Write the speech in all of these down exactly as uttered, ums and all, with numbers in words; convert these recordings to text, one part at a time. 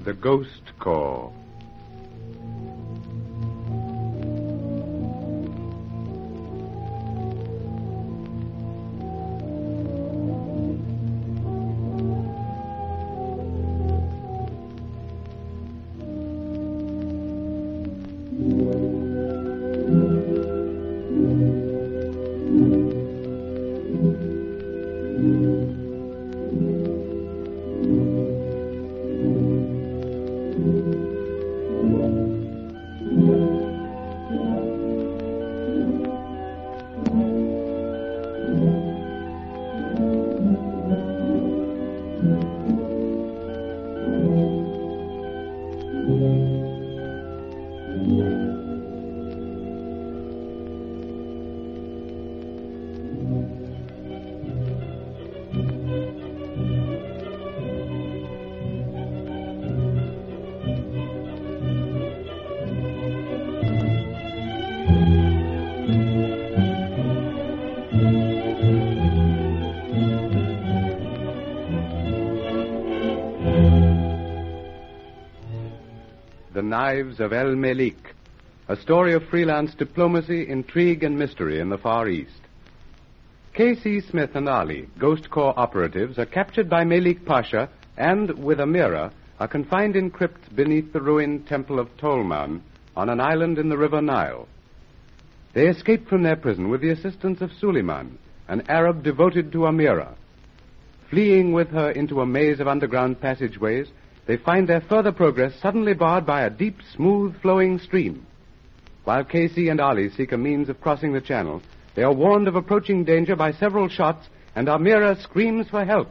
The Ghost Corps. The Knives of El Melik, a story of freelance diplomacy, intrigue, and mystery in the Far East. K C. Smith and Ali, Ghost Corps operatives, are captured by Melik Pasha and, with Amira, are confined in crypts beneath the ruined temple of Tolman on an island in the river Nile. They escape from their prison with the assistance of Suleiman, an Arab devoted to Amira. Fleeing with her into a maze of underground passageways, they find their further progress suddenly barred by a deep, smooth-flowing stream. While Casey and Ali seek a means of crossing the channel, they are warned of approaching danger by several shots, and Amira screams for help.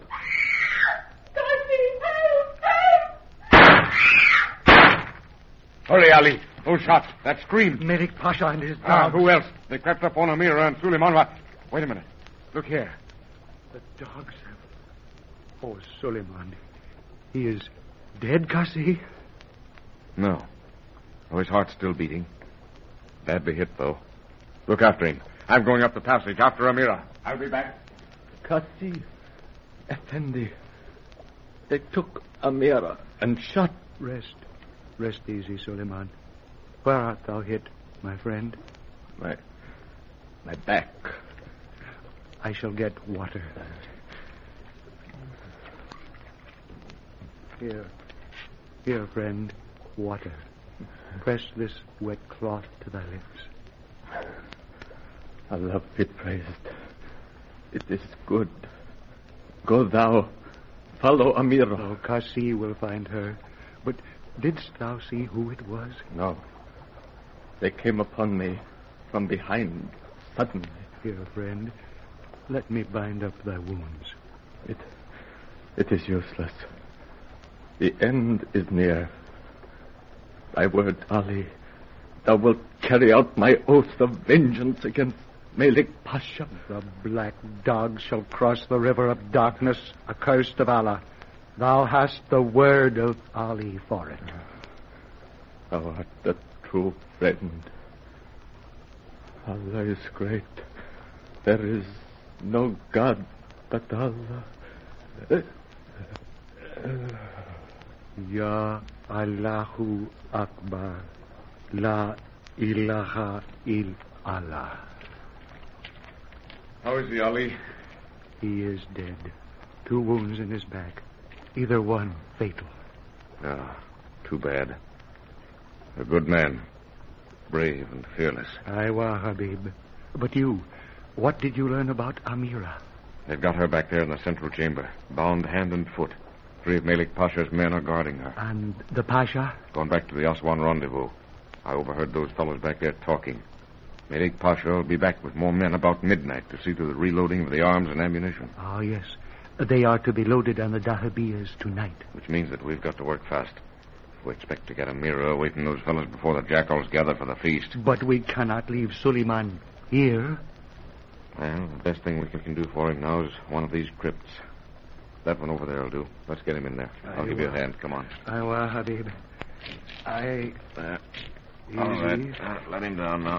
Hurry, Ali. Those shots. That scream. Melik Pasha and his dogs. Ah, who else? They crept up on Amira and Suleiman. Wait a minute. Look here. The dogs have... Oh, Suleiman. He is dead, Kasi? No. Oh, his heart's still beating. Badly hit, though. Look after him. I'm going up the passage after Amira. I'll be back. Kasi, Effendi. They took Amira and shot. Rest. Rest easy, Suleiman. Where art thou hit, my friend? My... my back. I shall get water. Here. Here, friend. Water. Press this wet cloth to thy lips. Allah be praised. It is good. Go thou. Follow Amira. Oh, Kasi will find her. But didst thou see who it was? No. They came upon me from behind, suddenly. Here, friend. Let me bind up thy wounds. It, it is useless. The end is near. Thy word, Ali. Thou wilt carry out my oath of vengeance against Melik Pasha. The black dog shall cross the river of darkness, accursed of Allah. Thou hast the word of Ali for it. Thou art the true friend. Allah is great. There is no God but Allah. Ya Allahu Akbar. La ilaha il Allah. How is he, Ali? He is dead. Two wounds in his back. Either one fatal. Ah, too bad. A good man. Brave and fearless. Aywa, Habib. But you, what did you learn about Amira? They've got her back there in the central chamber, bound hand and foot. Three of Melik Pasha's men are guarding her. And the Pasha? Going back to the Aswan rendezvous. I overheard those fellows back there talking. Melik Pasha will be back with more men about midnight to see to the reloading of the arms and ammunition. Oh, yes. They are to be loaded on the dahabiyas tonight. Which means that we've got to work fast. We expect to get Amira away from those fellows before the jackals gather for the feast. But we cannot leave Suleiman here. Well, the best thing we can do for him now is one of these crypts. That one over there will do. Let's get him in there. I'll I give you a will. hand. Come on. Aywa, Habib. I... There. Easy. All right. Uh, let him down now.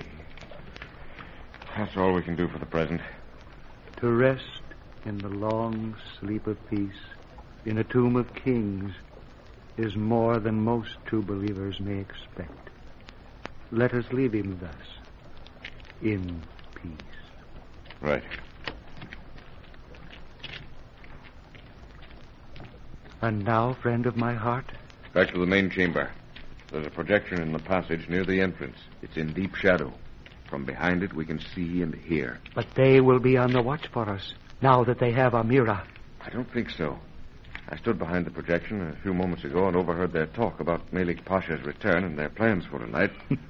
That's all we can do for the present. To rest in the long sleep of peace, in a tomb of kings, is more than most true believers may expect. Let us leave him thus, in peace. Right. And now, friend of my heart? Back to the main chamber. There's a projection in the passage near the entrance. It's in deep shadow. From behind it, we can see and hear. But they will be on the watch for us, now that they have Amira. I don't think so. I stood behind the projection a few moments ago and overheard their talk about Malik Pasha's return and their plans for tonight.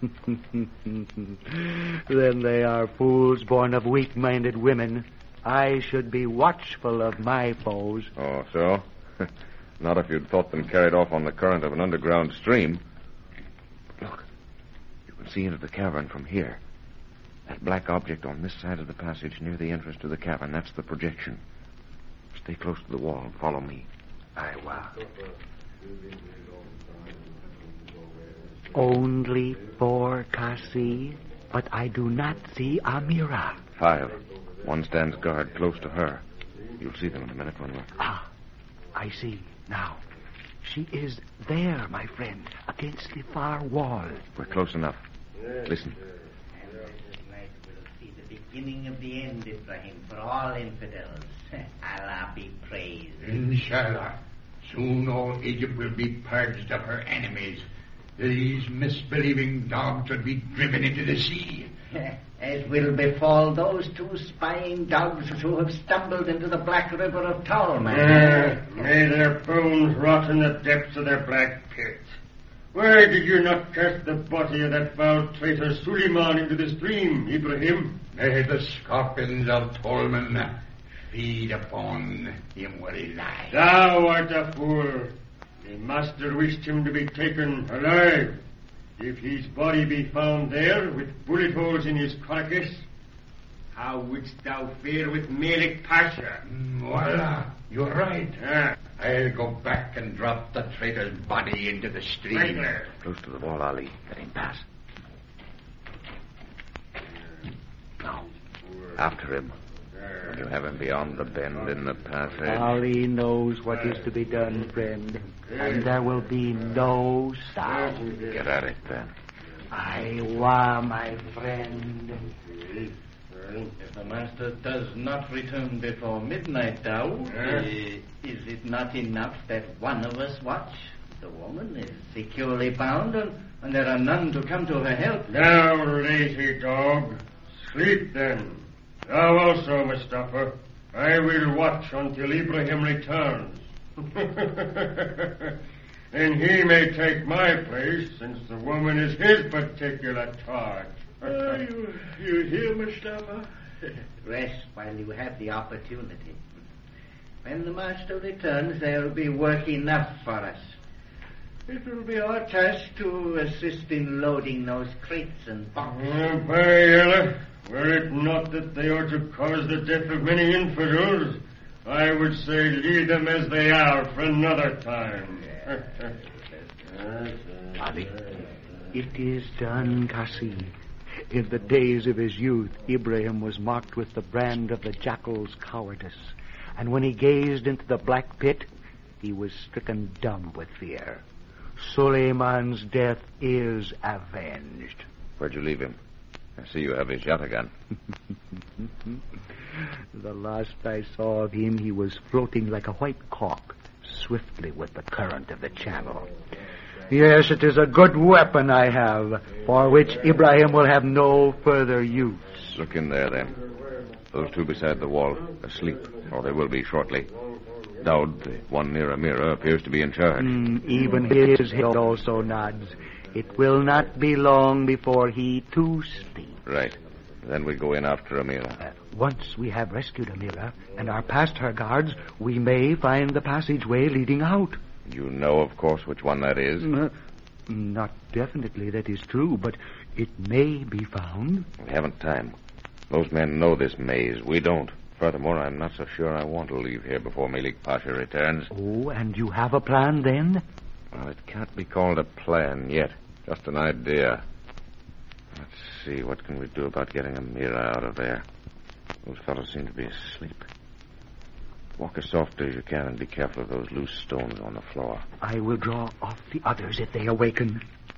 Then they are fools born of weak-minded women. I should be watchful of my foes. Oh, so? Not if you'd thought them carried off on the current of an underground stream. Look, you can see into the cavern from here. That black object on this side of the passage near the entrance to the cavern, that's the projection. Stay close to the wall and follow me. Aye, wa. Only four, Kasi, but I do not see Amira. Five. One stands guard close to her. You'll see them in a minute when we're... Ah, I see now. She is there, my friend, against the far wall. We're close enough. Listen. And this night will see the beginning of the end, Ibrahim, for all infidels. Allah be praised. Inshallah. Soon all Egypt will be purged of her enemies. These misbelieving dogs will be driven into the sea. As will befall those two spying dogs who have stumbled into the black river of Tolman. Uh, may their bones rot in the depths of their black pits. Why did you not cast the body of that foul traitor Suleiman into the stream, Ibrahim? May the scorpions of Tolman feed upon him where he lies. Thou art a fool. The master wished him to be taken alive. If his body be found there with bullet holes in his carcass, how wouldst thou fare with Malik Pasha? Voila, you're right. Ah. I'll go back and drop the traitor's body into the stream. Right there. Close to the wall, Ali. Let him pass. Now, after him. When you have him beyond the bend in the passage. Ali knows what is to be done, friend, and there will be no stop. Get at it, then. I wa, my friend. If the master does not return before midnight, Daoud, Huh? eh, is it not enough that one of us watch? The woman is securely bound, and, and there are none to come to her help. Now, lazy dog, sleep then. Thou also, Mustafa. I will watch until Ibrahim returns. And he may take my place, since the woman is his particular charge. Oh, you, you hear, Mustafa? Rest while you have the opportunity. When the master returns, there will be work enough for us. It will be our task to assist in loading those crates and boxes. Uh, by Allah, were it not that they are to cause the death of many infidels, I would say leave them as they are for another time. Ali, it is done, Kasi. In the days of his youth, Ibrahim was marked with the brand of the jackal's cowardice. And when he gazed into the black pit, he was stricken dumb with fear. Suleiman's death is avenged. Where'd you leave him? I see you have his yataghan. The last I saw of him, he was floating like a white cork, swiftly with the current of the channel. Yes, it is a good weapon I have, for which Ibrahim will have no further use. Look in there, then. Those two beside the wall, asleep, or they will be shortly. Daoud, the one near Amira, appears to be in charge. Mm, even his head also nods. It will not be long before he, too, sleeps. Right. Then we go in after Amira. Uh, once we have rescued Amira and are past her guards, we may find the passageway leading out. You know, of course, which one that is. Uh, not definitely, that is true, but it may be found. We haven't time. Those men know this maze. We don't. Furthermore, I'm not so sure I want to leave here before Malik Pasha returns. Oh, and you have a plan then? Well, it can't be called a plan yet. Just an idea. Let's see, what can we do about getting Amira out of there? Those fellows seem to be asleep. Walk as softly as you can and be careful of those loose stones on the floor. I will draw off the others if they awaken.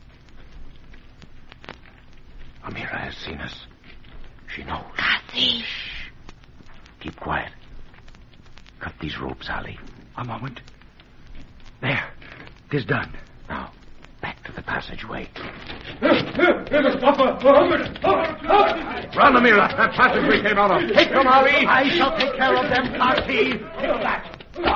Amira has seen us. She knows. Kasi. Shh. Keep quiet. Cut these ropes, Ali. A moment. There. Tis done. Now, back to the passageway. Run, Amira. That passage we came out of. Take them, Ali. I shall take care of them, Kasi. Take that.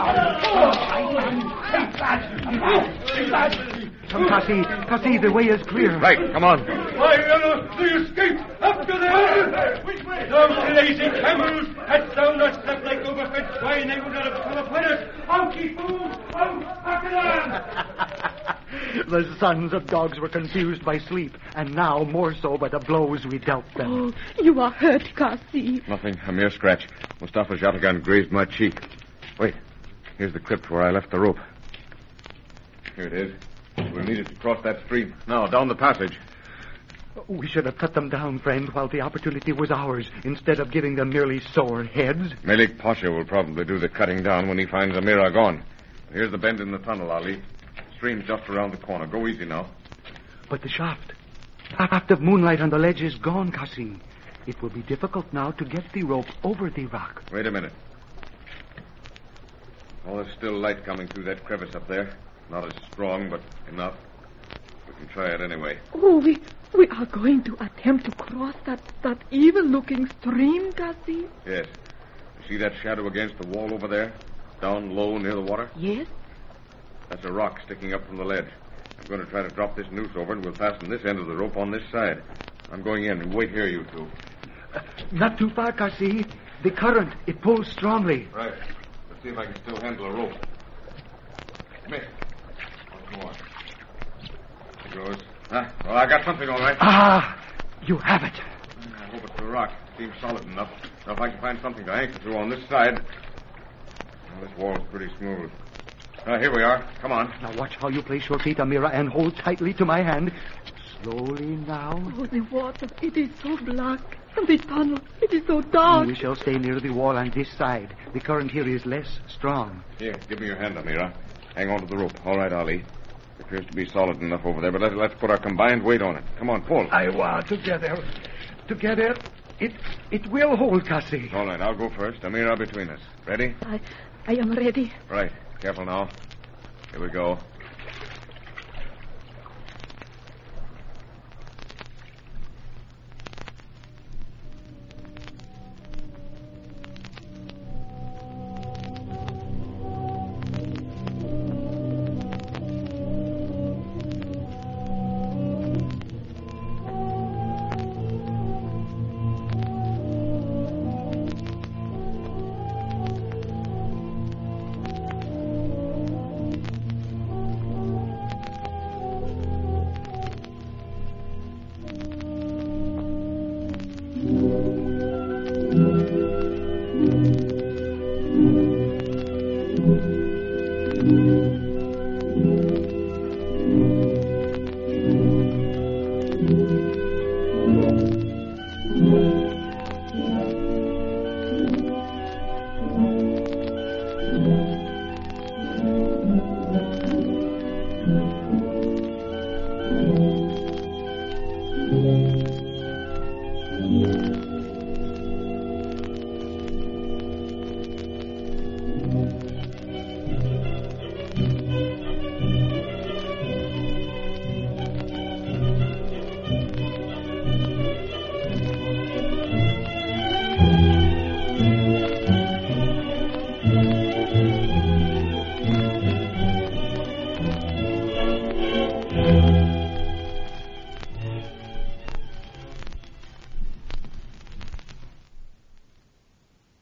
Take that. Come, Kasi. Kasi, the way is clear. Right, come on. Why, Yellow, they escaped! After them! Which way? Those lazy camels! Had thou not slept like overfed swine, they would not have come upon us! Out, ye fools! Out! After them! The sons of dogs were confused by sleep, and now more so by the blows we dealt them. Oh, you are hurt, Kasi. Nothing, a mere scratch. Mustafa's shotgun grazed my cheek. Wait, here's the crypt where I left the rope. Here it is. We'll need it to cross that stream. Now, down the passage. We should have cut them down, friend, while the opportunity was ours, instead of giving them merely sore heads. Malik Pasha will probably do the cutting down when he finds Amira gone. Here's the bend in the tunnel, Ali. Stream's just around the corner. Go easy now. But the shaft, shaft of moonlight on the ledge is gone, Kasi. It will be difficult now to get the rope over the rock. Wait a minute. Oh, there's still light coming through that crevice up there. Not as strong, but enough. We can try it anyway. Oh, we we are going to attempt to cross that, that evil-looking stream, Kasi? Yes. You see that shadow against the wall over there? Down low near the water? Yes. That's a rock sticking up from the ledge. I'm going to try to drop this noose over and we'll fasten this end of the rope on this side. I'm going in. Wait here, you two. Uh, not too far, Kasi. The current, it pulls strongly. Right. Let's see if I can still handle a rope. Miss. Come on. There goes. Huh? Well, I got something all right. Ah, you have it. I hope it's the rock. Seems solid enough. Now, if I can find something to anchor to on this side. Well, this wall's pretty smooth. Uh, here we are. Come on. Now watch how you place your feet, Amira, and hold tightly to my hand. Slowly now. Oh, the water, it is so black. And the tunnel, it is so dark. We shall stay near the wall on this side. The current here is less strong. Here, give me your hand, Amira. Hang on to the rope. All right, Ali. It appears to be solid enough over there, but let's, let's put our combined weight on it. Come on, pull. I want together. Together, it it will hold, Kasi. All right, I'll go first. Amira between us. Ready? I, I am ready. Right. Careful now. Here we go. Thank you.